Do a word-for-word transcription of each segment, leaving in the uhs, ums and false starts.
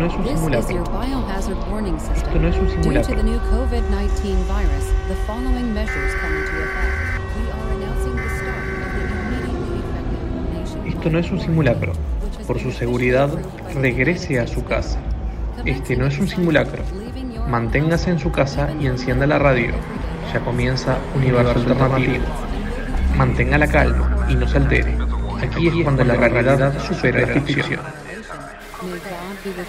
no es un This is simulacro. your biohazard warning system. Esto no es un Due to simulacro. the new COVID nineteen virus, the following measures come into effect. We are announcing the start of the immediately effective nationwide Esto no es un simulacro. which has Por been su seguridad, officially approved by regrese a su casa. Este no es un simulacro. leaving your Manténgase en su casa y encienda la radio. Ya comienza Universo Alternativo. Mantenga la calma y no se altere. Aquí es cuando la realidad supera la ficción. May God be with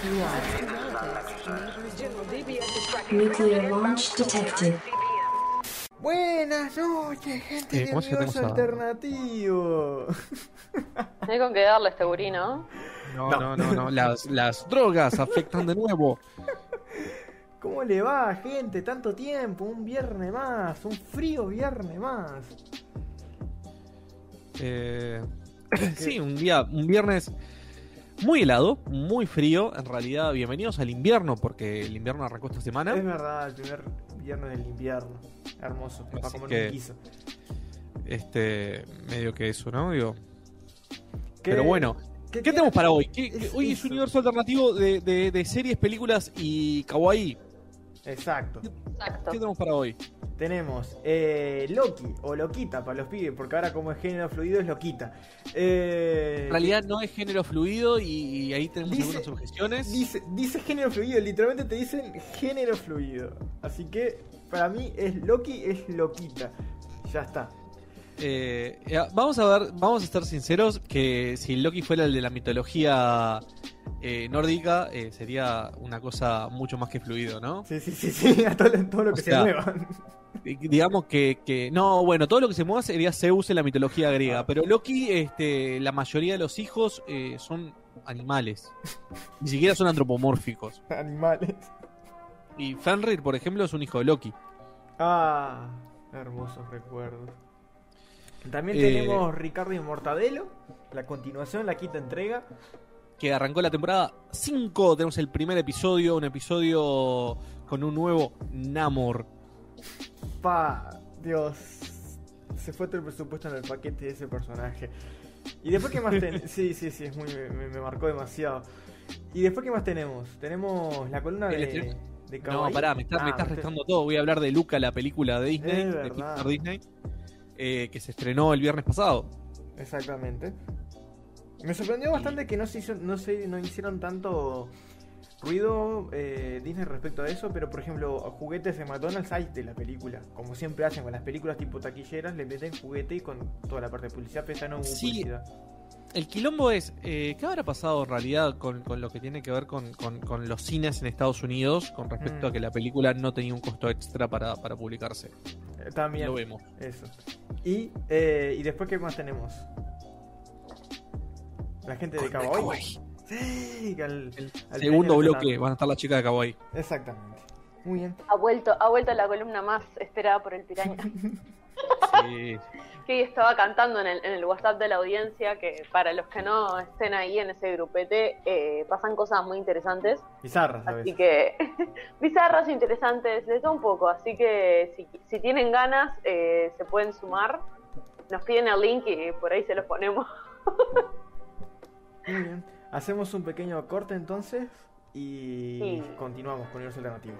you all. Nuclear launch detected. Buenas noches, gente Eh, de ¿cómo es que Universo tenemos a- Alternativo. No hay con qué darle este gurí, ¿no? No, No. no, no, no. Las, las drogas afectan de nuevo. ¿Cómo le va, gente? Tanto tiempo, un viernes más, un frío viernes más. Eh, sí, un día, un viernes muy helado, muy frío. En realidad, bienvenidos al invierno, porque el invierno arrancó esta semana. Es verdad, el primer viernes del invierno. Hermoso, para Así comer que- un quiso. Este, medio que eso, ¿no? Digo, ¿Qué- pero bueno, ¿qué, qué- tenemos para hoy? ¿Qué- qué- es hoy es eso? un universo alternativo de, de- de series, películas y kawaii. Exacto. Exacto. ¿Qué tenemos para hoy? Tenemos eh, Loki o Loquita para los pibes, porque ahora como es género fluido es Loquita. Eh, En realidad no es género fluido y, y ahí tenemos Dice- algunas objeciones. Dice, dice género fluido, literalmente te dicen género fluido. Así que para mí es Loki, es Loquita. Ya está. Eh, eh, vamos a ver, vamos a estar sinceros que si Loki fuera el de la mitología eh, nórdica, eh, sería una cosa mucho más que fluido, ¿no? Sí, sí, sí, sí, a todo, todo lo que O sea, se mueva. Eh, Digamos que, que no, bueno, todo lo que se mueva sería Zeus en la mitología griega, Ah. pero Loki, este, la mayoría de los hijos eh, son animales, ni siquiera son antropomórficos. Animales. Y Fenrir, por ejemplo, es un hijo de Loki. Ah, hermosos recuerdos. También Eh, tenemos Ricardo y Mortadelo, la continuación, la quinta entrega. Que arrancó la temporada cinco, tenemos el primer episodio, un episodio con un nuevo Namor. Pa, Dios, se fue todo el presupuesto en el paquete de ese personaje. Y después, ¿qué más tenemos? Sí, sí, sí, es muy, me, me marcó demasiado. Y después, ¿qué más tenemos? Tenemos la columna El de, estreno. de No, Kawaii. pará, me, está- Ah, me estás usted- restando todo. Voy a hablar de Luca, la película de Disney, Es de verdad. Pixar Disney, eh, que se estrenó el viernes pasado. Exactamente. Me sorprendió bastante que no se hizo, no se, no hicieron tanto ruido eh, Disney respecto a eso, pero por ejemplo, juguetes de McDonald's hay de la película. Como siempre hacen con las películas tipo taquilleras, le meten juguete y con toda la parte de publicidad, pero esta no hubo Sí. publicidad. El quilombo es, eh, ¿qué habrá pasado en realidad con, con lo que tiene que ver con, con- con los cines en Estados Unidos con respecto Mm. a que la película no tenía un costo extra para, para publicarse? Eh, también. Lo vemos. Eso. Y, eh, y después, ¿qué más tenemos? La gente de Kawaii. Kawaii. Sí, que al, El al segundo pequeño bloque Fernando. van a estar las chicas de Kawaii. Exactamente. Muy bien. Ha vuelto, ha vuelto la columna más esperada por el Piraña. Sí. Que estaba cantando en el, en el WhatsApp de la audiencia que para los que no estén ahí en ese grupete eh, pasan cosas muy interesantes. Bizarra, ¿sabes? Así que bizarras, interesantes, de todo un poco. Así que si, si tienen ganas eh, se pueden sumar. Nos piden el link y por ahí se los ponemos. Muy bien. Hacemos un pequeño corte entonces y Sí. continuamos con Universo Alternativo.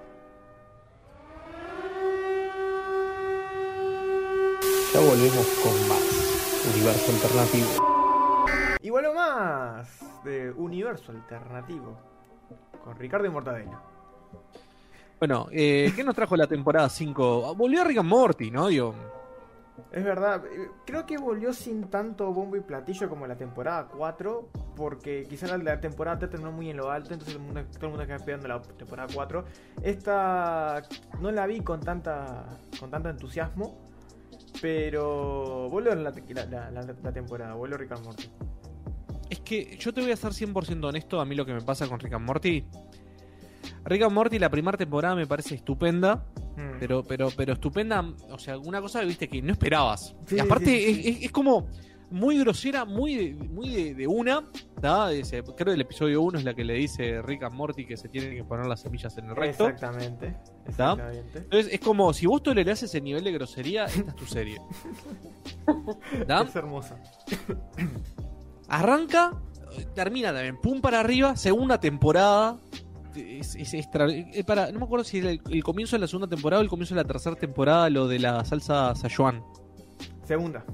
Ya volvemos con más Universo Alternativo. Y vuelvo más de Universo Alternativo con Ricardo y Mortadelo. Bueno, eh, ¿qué nos trajo la temporada cinco? Volvió Rick and Morty, ¿no? Digo, Es verdad, eh, creo que volvió sin tanto bombo y platillo como la temporada cuatro, porque quizá la, la temporada tres terminó muy en lo alto, entonces el mundo- todo el mundo queda esperando la temporada cuatro. Esta no la vi con tanta con tanto entusiasmo, pero volvió la, la, la, la- la temporada, volvió Rick and Morty. es que yo te voy a ser cien por ciento honesto. A mí lo que me pasa con Rick and Morty, Rick and Morty la primera temporada me parece estupenda, Mm. pero pero pero estupenda, o sea, alguna cosa viste que no esperabas. Sí, y aparte sí, sí. Es, es- es como muy grosera, muy de, muy de, de una, ¿tá? Ese- creo que el episodio uno es la que le dice Rick and Morty que se tienen que poner las semillas en el recto. Exactamente, ¿Está? exactamente. Entonces es como si vos tolerás ese nivel de grosería, esta es tu serie. ¿Tá? Es hermosa. Arranca, termina también, pum para arriba, segunda temporada, es, es extra, eh, para, no me acuerdo si era el, el comienzo de la segunda temporada o el comienzo de la tercera temporada, lo de la salsa Szechuan. Segunda.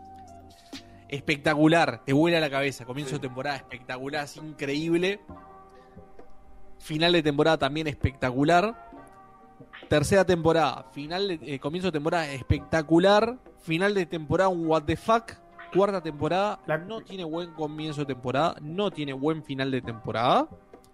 Espectacular, te vuela la cabeza. Comienzo Sí. de temporada espectacular, es increíble. Final de temporada también espectacular. Tercera temporada, final de, eh, comienzo de temporada espectacular. Final de temporada, un what the fuck. Cuarta temporada, La- no tiene buen comienzo de temporada, no tiene buen final de temporada.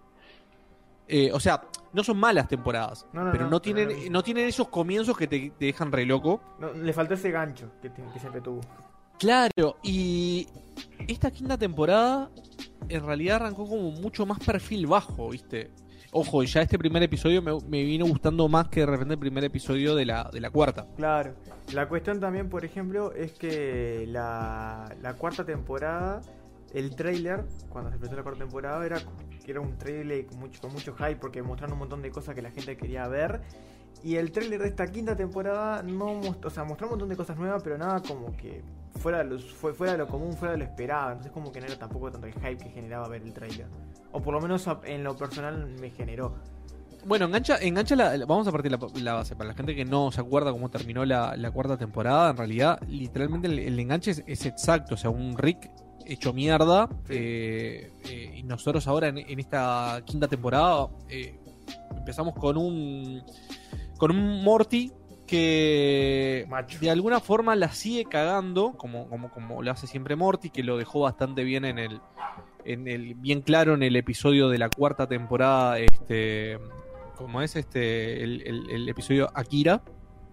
Eh, o sea, no son malas temporadas, No, no, pero no, no, pero tienen, no. no tienen esos comienzos que te, te dejan re loco. No, le faltó ese gancho que, te- que siempre tuvo. Claro, y esta quinta temporada en realidad arrancó como mucho más perfil bajo, ¿viste? Ojo, ya este primer episodio me, me vino gustando más que de repente el primer episodio de la, de la cuarta. Claro. La cuestión también, por ejemplo, es que la, la cuarta temporada, el trailer, cuando se empezó la cuarta temporada, era, era un trailer con mucho, con mucho hype porque mostraron un montón de cosas que la gente quería ver. Y el trailer de esta quinta temporada no mostró, o sea, mostró un montón de cosas nuevas, pero nada como que fuera de lo, fue, fuera de lo común, fuera de lo esperado. Entonces como que no era tampoco tanto el hype que generaba ver el trailer. O por lo menos en lo personal me generó. Bueno, engancha, engancha la, la- vamos a partir la, la base. Para la gente que no se acuerda cómo terminó la, la cuarta temporada, en realidad, literalmente el, el enganche es, es exacto. O sea, un Rick hecho mierda. Sí. eh, eh, y nosotros ahora en, en esta quinta temporada eh, empezamos con un con un Morty que Macho. de alguna forma la sigue cagando, como, como, como lo hace siempre Morty, que lo dejó bastante bien en el, en el bien claro en el episodio de la cuarta temporada, este, como es este, el, el- el episodio Akira,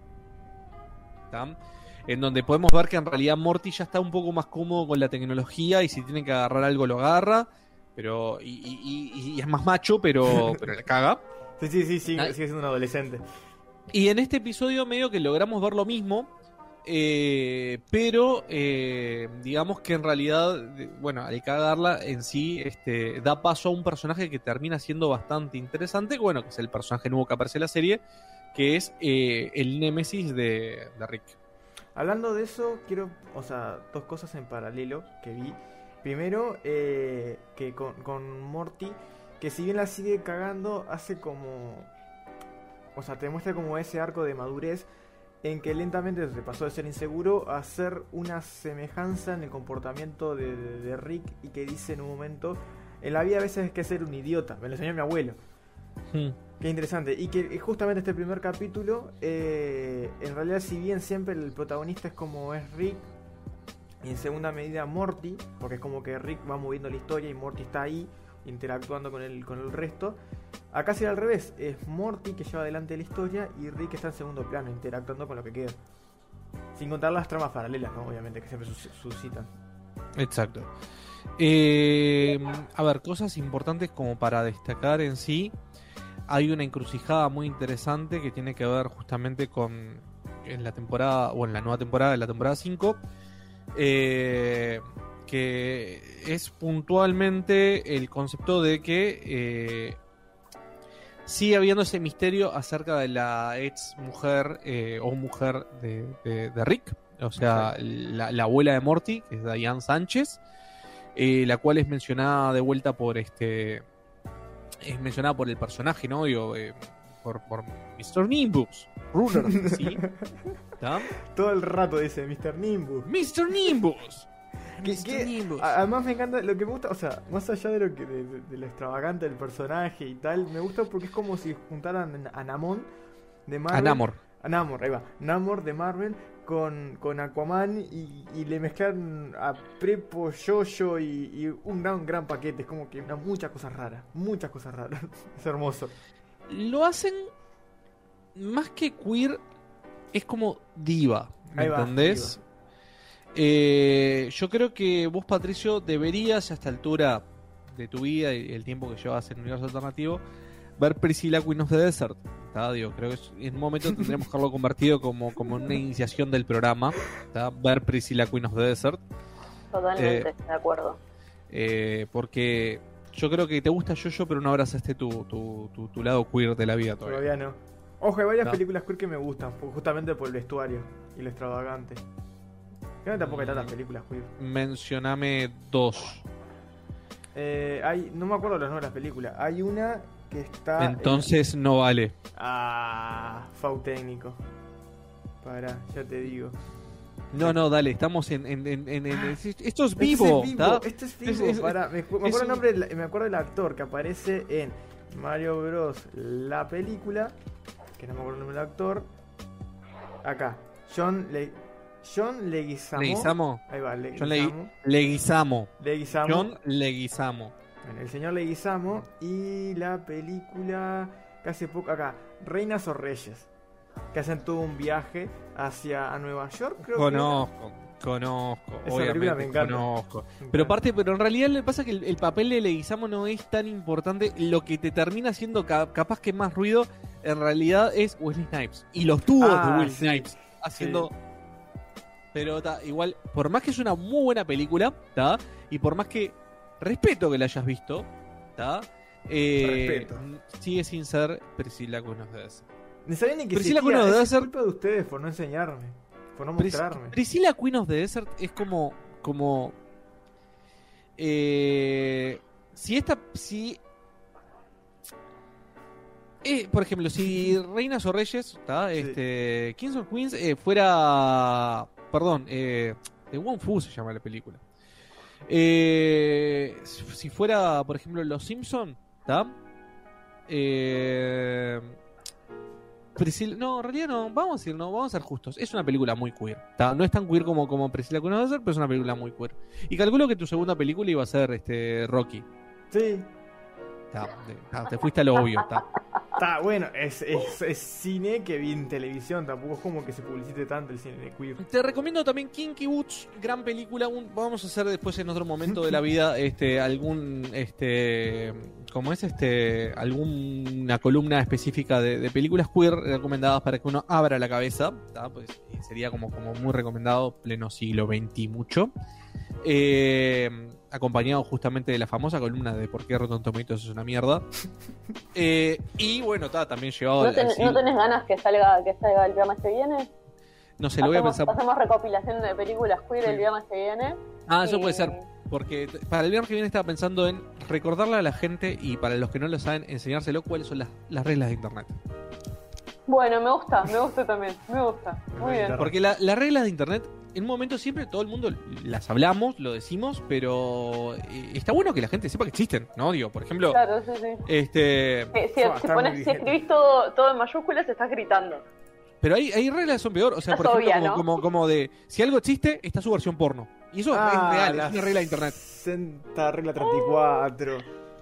¿tá? En donde podemos ver que en realidad Morty ya está un poco más cómodo con la tecnología y si tiene que agarrar algo lo agarra, pero y, y- y- y es más macho, pero, pero la caga. Sí, sí, sí, sí, Ay. sigue siendo un adolescente. Y en este episodio medio que logramos ver lo mismo, eh, pero eh, digamos que en realidad, de- bueno, al cagarla en sí, este, da paso a un personaje que termina siendo bastante interesante, bueno, que es el personaje nuevo que aparece en la serie, que es eh, el némesis de, de Rick. Hablando de eso, quiero, o sea, dos cosas en paralelo que vi. Primero, eh, que con, con Morty, que si bien la sigue cagando, hace como... O sea, te muestra como ese arco de madurez en que lentamente se pasó de ser inseguro a ser una semejanza en el comportamiento de, de- de Rick y que dice en un momento, en la vida a veces hay que ser un idiota, me lo enseñó mi abuelo. Hmm. Qué interesante. Y que justamente este primer capítulo, eh, en realidad si bien siempre el protagonista es como es Rick, y en segunda medida Morty, porque es como que Rick va moviendo la historia y Morty está ahí interactuando con el, con el resto. Acá será al revés, es Morty que lleva adelante la historia y Rick está en segundo plano, interactuando con lo que queda. Sin contar las tramas paralelas, ¿no? Obviamente, que siempre sus- suscitan. Exacto. Eh, a ver, cosas importantes como para destacar en sí. Hay una encrucijada muy interesante que tiene que ver justamente con en la temporada, o en la nueva temporada, de la temporada cinco, eh, que es puntualmente el concepto de que eh, sigue habiendo ese misterio acerca de la ex mujer eh, o mujer de, de- de Rick, o sea, la, la abuela de Morty, que es Diane Sánchez, eh, la cual es mencionada de vuelta por este es mencionada por el personaje, ¿no? Digo, eh, por, por mister Nimbus Ruler, ¿sí? ¿Tá? Todo el rato dice mister Nimbus. mister Nimbus. Que- mister que- Nimbus. a- además me encanta lo que me gusta, o sea, más allá de lo que de, de- de lo extravagante del personaje y tal, me gusta porque es como si juntaran a Namor de Marvel. A Namor. A Namor, ahí va. Namor de Marvel con, con Aquaman y, y le mezclaron a Prepo, Jojo y, y un gran, gran paquete. Es como que una, muchas cosas raras, muchas cosas raras. Es hermoso. Lo hacen más que queer, es como diva, ¿me Ahí va, entendés? Eh, yo creo que vos, Patricio, deberías a esta altura de tu vida y el tiempo que llevas en el universo alternativo ver Priscilla Queen of the Desert. ¿Tá? Digo, creo que es- en un momento tendremos que haberlo convertido como, como una iniciación del programa, ¿tá? Ver Priscilla Queen of the Desert, Totalmente, Eh, de acuerdo. eh, porque yo creo que te gusta Jojo, pero no abrazaste tu, tu, tu, tu lado queer de la vida todavía. Todavía no. Ojo, hay varias No. películas queer que me gustan, por- justamente por el vestuario y lo extravagante. Creo que tampoco hay tantas películas queer. Mencioname dos. Eh, hay, no me acuerdo los nombres de las películas. Hay una que está... Entonces en... no vale. Ah, Fau técnico. Pará, ya te digo. No, no, dale, estamos en... en, en, en, en esto es Esto vivo, es vivo, esto es vivo. Es, es, Pará, me, me acuerdo es, el nombre, del- me acuerdo del actor que aparece en Mario Bros. La película, que no me acuerdo el nombre del actor. Acá, John Le... John Leguizamo. Leguizamo. Ahí va, John Leguizamo. Le- Leguizamo. Leguizamo. John Leguizamo. Bueno, el señor Leguizamo. Y la película que hace poco acá, Reinas o Reyes, que hacen todo un viaje hacia a Nueva York, creo Conozco, conozco, Esa película me obviamente encanta. conozco. Me Pero encanta. parte, pero en realidad le pasa que el, el papel de Leguizamo no es tan importante. Lo que te termina haciendo ca- capaz que más ruido, en realidad es Wesley Snipes. Y los tubos Ah, de Wesley sí, Snipes haciendo... sí. Pero ta, igual, por más que es una muy buena película, ¿ta? Y por más que respeto que la hayas visto, ¿ta? Eh, Respeto. sigue sin ser Priscilla Queen of the Desert. Ni sabía ni que Priscilla existía. Queen of the Es Desert- culpa de ustedes por no enseñarme, por no Pris- mostrarme. Priscilla Queen of the Desert es como. como. Eh, si esta. Si. Eh, por ejemplo, si Reinas o Reyes, ¿tá? Sí. Este, Kings of Queens eh, fuera. Perdón, eh, The Wong Fu se llama la película. Eh, si fuera, por ejemplo, Los Simpson, ¿tá? Eh, Priscilla, no, en realidad no, vamos a decir, no, vamos a ser justos. Es una película muy queer. ¿Tá? No es tan queer como, como Priscilla Queen of the Desert, pero es una película muy queer. Y calculo que tu segunda película iba a ser este Rocky. Sí. Tá, te, tá, te fuiste a lo obvio, tá. Está bueno, es, es, es cine que vi en televisión, tampoco es como que se publicite tanto el cine queer. Te recomiendo también Kinky Boots, gran película. Un- vamos a hacer después en otro momento de la vida este algún este como es este alguna columna específica de, de películas queer recomendadas para que uno abra la cabeza, ¿tá? Pues eh, sería como, como muy recomendado pleno siglo veinte y mucho. Eh, acompañado justamente de la famosa columna de por qué Rotten Tomatoes es una mierda. Eh, y bueno, está también llevado ¿No, al- ten- al ¿No siglo- tenés ganas que salga que salga el viernes que viene? no sé, lo voy a hacemos, pensar. hacemos recopilación de películas queer Sí. el viernes que viene. Ah, eso y- puede ser. Porque t- para el viernes que viene estaba pensando en recordarle a la gente y para los que no lo saben, enseñárselo cuáles son las, las reglas de internet. Bueno, me gusta, me gusta también, me gusta. Muy bien. Porque la- las reglas de internet, en un momento siempre todo el mundo las hablamos, lo decimos, pero eh, está bueno que la gente sepa que existen, ¿no? Digo, por ejemplo, Claro, sí, sí. este, Eh, si, Fua, si está pones- muy si vigente. escribís todo, todo en mayúsculas, estás gritando. pero hay, hay reglas que son peor, o sea, por Es ejemplo, obvia, como, ¿no? como, como de, si algo existe, está su versión porno. Y eso Ah, es real, la es una regla de internet. sesenta regla treinta y cuatro.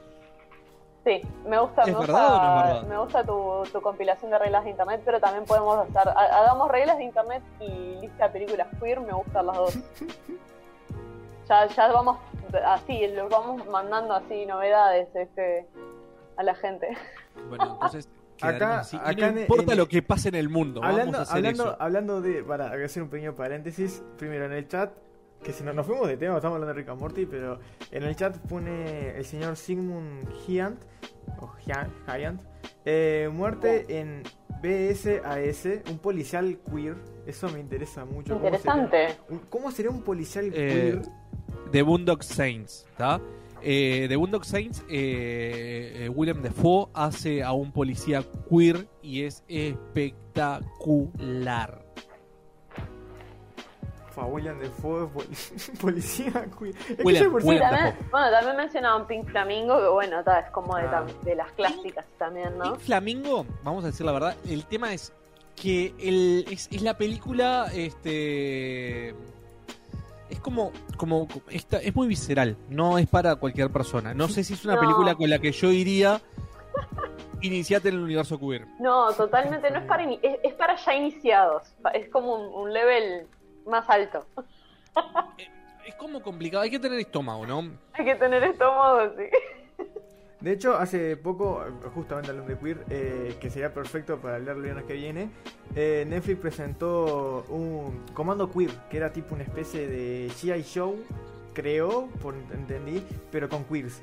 Sí, me gusta, ¿Es me verdad gusta, o no es verdad? me gusta tu, tu compilación de reglas de internet, pero también podemos hacer, ha- hagamos reglas de internet y lista de películas queer, me gustan las dos. Ya, ya vamos así, los vamos mandando así novedades este, a la gente. Bueno, entonces, Acá- quedaremos así. Y acá no en- importa en- lo que pase en el mundo, Hablando, vamos a hacer hablando, eso. hablando de. Para hacer un pequeño paréntesis. Primero en el chat. Que si no nos fuimos de tema, estamos hablando de Rick and Morty. Pero en el chat pone el señor Sigmund Hyant. O Hyant. Hyant, eh, muerte en B S A S. Un policial queer. Eso me interesa mucho. ¿Cómo Interesante. sería un- ¿Cómo sería un policial Eh, queer? The Boondock Saints, ¿tá? Eh, The Boondock Saints, eh, eh, Willem Dafoe hace a un policía queer y es espectacular. Fa, William Defoe, pol- policía queer. Es que William- yo por Sí, William también, Dafoe. bueno, también mencionaban Pink Flamingo, que bueno, ta, es como de, Ah. tam- de las clásicas también, ¿no? Pink Flamingo, vamos a decir la verdad, el tema es que el, es, es la película, este... Es como, como esta, es muy visceral, no es para cualquier persona. No sé si es una No. película con la que yo iría, iniciate en el universo queer. No, totalmente, no es para, ini- es, es para ya iniciados, pa- es como un, un level más alto. Es como complicado, hay que tener estómago, ¿no? Hay que tener estómago, sí. De hecho, hace poco, justamente hablando de queer, eh, que sería perfecto para leer el viernes que viene, eh, Netflix presentó un Comando Queer, que era tipo una especie de G I. Joe, creo, por entendí, pero con queers.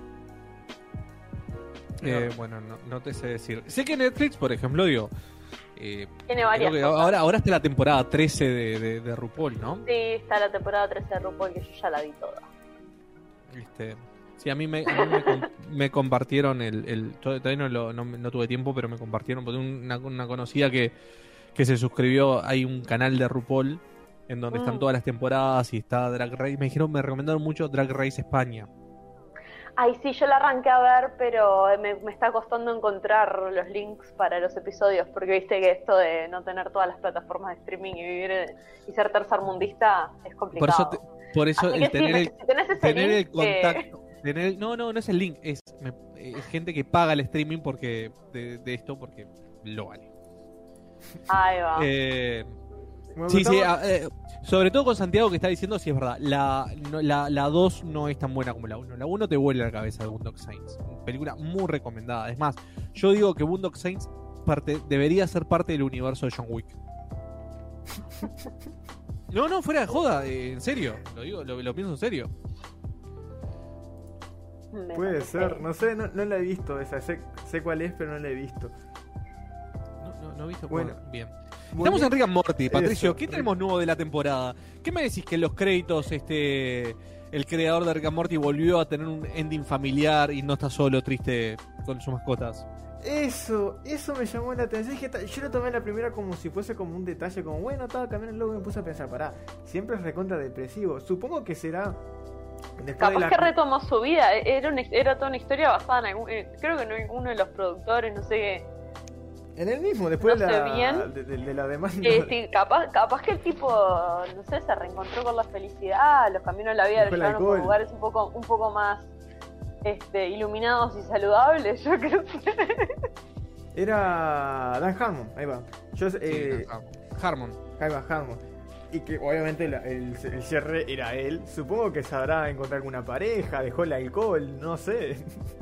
Eh, No. bueno, no, no te sé decir. Sé que Netflix, por ejemplo, digo... Eh, Tiene varias creo que cosas. ahora, ahora está la temporada trece de, de, de RuPaul, ¿no? Sí, está la temporada trece de RuPaul, que yo ya la vi toda. Este, Sí, a mí me, a mí me, com- me compartieron el, el todavía no, lo, no, no tuve tiempo, pero me compartieron porque una, una conocida que, que se suscribió. Hay un canal de RuPaul en donde Mm. están todas las temporadas y está Drag Race. Me dijeron, me recomendaron mucho Drag Race España. Ay, sí, yo la arranqué a ver, pero me, me está costando encontrar los links para los episodios, porque viste que esto de no tener todas las plataformas de streaming y vivir en- y ser tercermundista es Por complicado. eso, te- por eso Así el que sí, tener me- el, si tenés ese tener el link, contacto. Tener el- no, no, no es el link, es, me- es gente que paga el streaming porque de, de esto porque lo vale. eh, ahí va. Eh, Me sí, sí, gustaba- a- eh, sobre todo con Santiago que está diciendo, sí es verdad, la no, la, la dos no es tan buena como la uno. La uno te vuela la cabeza de Boondock Saints. Película muy recomendada. Es más, yo digo que Boondock Saints parte, debería ser parte del universo de John Wick. No, no, fuera de joda, eh, en serio, lo digo, lo, lo pienso en serio. Me Puede parece- ser, no sé, no, no la he visto esa, sé, sé cuál es, pero no la he visto. No, no, no viste. Bueno. Bueno, bien. Volvi- Estamos en Rick and Morty, Patricio. Eso, ¿Qué Rick- tenemos nuevo de la temporada? ¿Qué me decís que en los créditos este el creador de Rick and Morty volvió a tener un ending familiar y no está solo triste con sus mascotas? Eso, eso me llamó la atención. Dije, ta- yo lo tomé la primera como si fuese como un detalle, como bueno, estaba caminando luego me puse a pensar, pará, siempre es recontra depresivo. Supongo que será después de Capaz la... que retomó su vida, era, una, era toda una historia basada en algún, eh, creo que no uno de los productores, no sé qué. En el mismo, después no de, sé la, bien. de, de- de la demanda. Eh, sí, capaz, capaz que el tipo, no sé, se reencontró con la felicidad, los caminos de la vida lo Dejó el llevaron por alcohol. lugares un poco, un poco más este, iluminados y saludables, yo creo que Era Dan Harmon, ahí va. Yo, eh, Sí, Harmon. ahí va, Harmon. Y que obviamente la- el, el cierre era él. Supongo que sabrá encontrar alguna pareja, dejó el alcohol, no sé.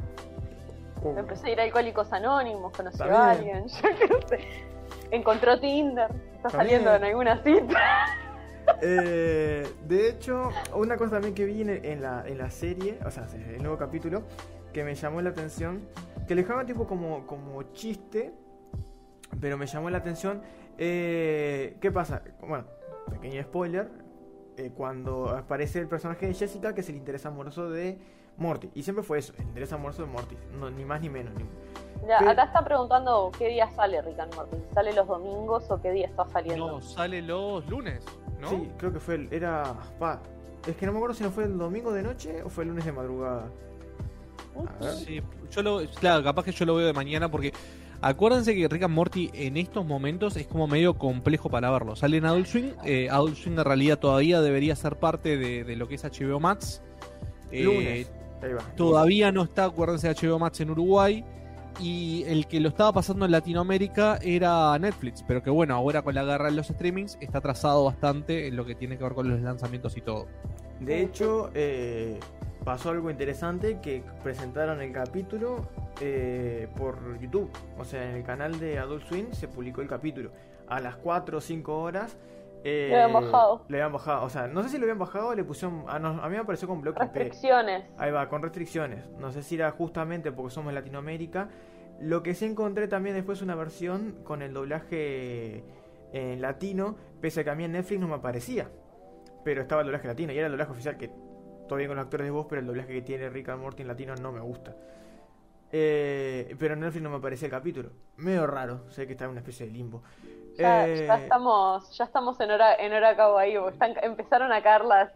Oh. empezó a ir a Alcohólicos Anónimos, conoció Está a bien. alguien, yo qué sé. Encontró Tinder, está Está saliendo bien. en alguna cita. Eh, de hecho, una cosa también que vi en, en la, en la serie, o sea, en el nuevo capítulo, que me llamó la atención, que le dejaban tipo como, como chiste, pero me llamó la atención. Eh, ¿Qué pasa? Bueno, pequeño spoiler, eh, cuando aparece el personaje de Jessica, que es el interés amoroso de Morty, y siempre fue eso, el interés amoroso de Morty, no, ni más ni menos. Ni... Ya, Pero- acá está preguntando qué día sale Rick and Morty. ¿Sale los domingos o qué día está saliendo? No, sale los lunes, ¿no? Sí, creo que fue el, era... Pa, es que no me acuerdo si no fue el domingo de noche o fue el lunes de madrugada. A ver. Sí, yo lo, claro, capaz que yo lo veo de mañana porque acuérdense que Rick and Morty en estos momentos es como medio complejo para verlo. Sale en Adult Swim, eh, Adult Swim en realidad todavía debería ser parte de, de lo que es H B O Max. Eh, Lunes. Ahí va. Todavía no está, acuérdense, H B O Max en Uruguay. Y el que lo estaba pasando en Latinoamérica era Netflix. Pero que bueno, ahora con la guerra de los streamings está atrasado bastante en lo que tiene que ver con los lanzamientos y todo. De hecho, eh, pasó algo interesante que presentaron el capítulo eh, por YouTube. O sea, en el canal de Adult Swim se publicó el capítulo. A las cuatro o cinco horas... Eh, Le habían bajado. Le habían bajado. O sea, no sé si lo habían bajado o le pusieron... Ah, no, a mí me apareció con bloque I P. Restricciones. Ahí va, con restricciones. No sé si era justamente porque somos Latinoamérica. Lo que sí encontré también después una versión con el doblaje en latino, pese a que a mí en Netflix no me aparecía. Pero estaba el doblaje latino y era el doblaje oficial, que todo bien con los actores de voz, pero el doblaje que tiene Rick and Morty en latino no me gusta. Eh, pero en Netflix no me aparecía el capítulo. Medio raro, sé que está en una especie de limbo. Ya, Eh, ya estamos, ya estamos en hora, en hora kawaii, porque están, empezaron a caer las.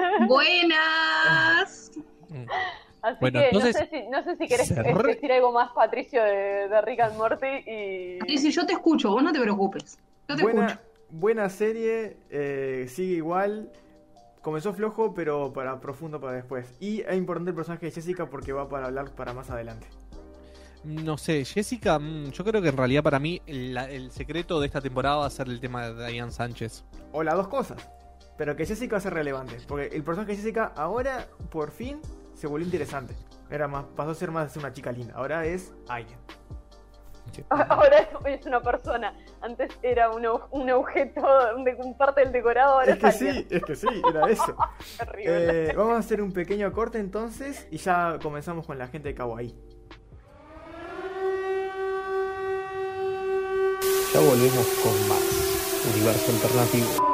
Buenas. Así Bueno, que entonces, no sé si, no sé si querés se eh, re- decir algo más, Patricio, de, de Rick and Morty y. Y si yo te escucho, vos no te preocupes. Yo te buena, escucho. buena serie, eh, sigue igual. Comenzó flojo, pero para profundo para después. Y es importante el personaje de Jessica porque va para hablar para más adelante. No sé, Jessica, mm, yo creo que en realidad para mí el, la- el secreto de esta temporada va a ser el tema de Diane Sánchez. O las dos cosas. Pero que Jessica va a ser relevante. Porque el personaje de Jessica ahora, por fin, se volvió interesante. Era más, pasó a ser más una chica linda. Ahora es alguien. Ahora es, es una persona. Antes era un, ob- un objeto, un, de- un parte del decorado. Ahora Es que es alguien. sí, es que sí, era eso. Terrible. Eh, vamos a hacer un pequeño corte entonces y ya comenzamos con la gente de Kawaii. Ya volvemos con más Universo Alternativo.